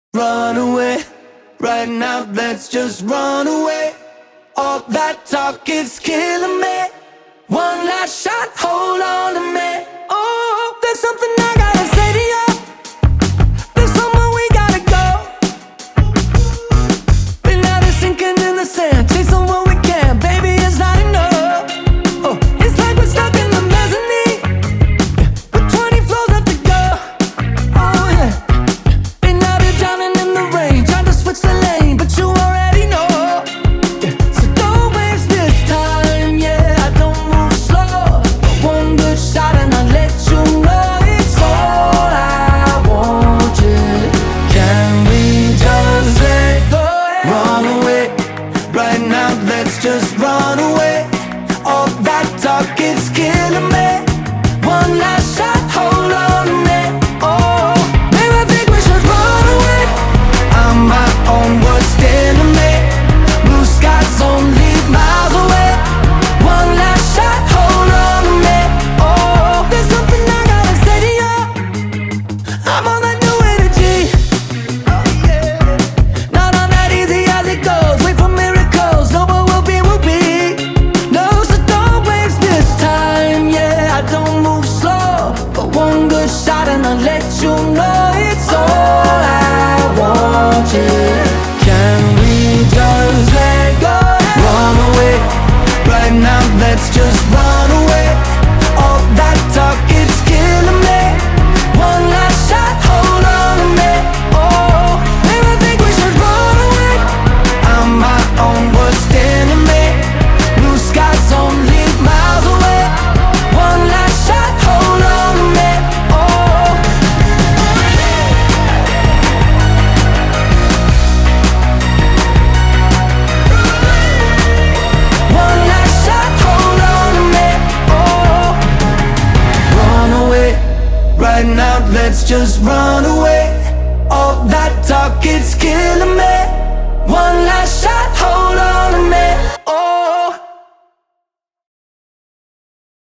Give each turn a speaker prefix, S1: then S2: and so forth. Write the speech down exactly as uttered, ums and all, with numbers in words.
S1: Run away, right now, let's just run away. All that talk is killing me. One last shot, hold on to me. Oh, there's something I gotta say to you. There's somewhere we gotta go. Been out of sinking in the sand, chasing what we can, baby, it's not enough. Oh, it's like we're stuck in the mezzanine, with twenty floors left to go. Oh yeah, been out here drowning in the rain, trying to switch the lane, but you already know. Yeah. So don't waste this time, yeah, I don't move slow. One good shot and I'll let you know it's all I want, yeah. Can we just let go? Run away, right now, let's just run away. All that talk, it's killing me. One last shot, hold on to me. Oh, maybe I think we should run away. I'm my own worst enemy. Blue skies only miles away. One last shot, hold on to me. Oh, there's something I gotta say to you. I'm on that new energy. Oh yeah, not on that easy as it goes. Wait for miracles, no, but we'll be, we'll be. No, so don't waste this time, yeah, I don't move slow. But one good shot and I'll let you know it's all I want, yeah. Can we just let go? Run away, right now, let's just run away. All that talk, it's killing me. One last shot, hold on to me. Oh, maybe I think we should run away. I'm my own worst enemy. Blue skies only miles away. One last shot, hold on to me. Oh, one last shot, hold on to me. Oh, run away, right now, let's just run away. All that talk, it's killing me.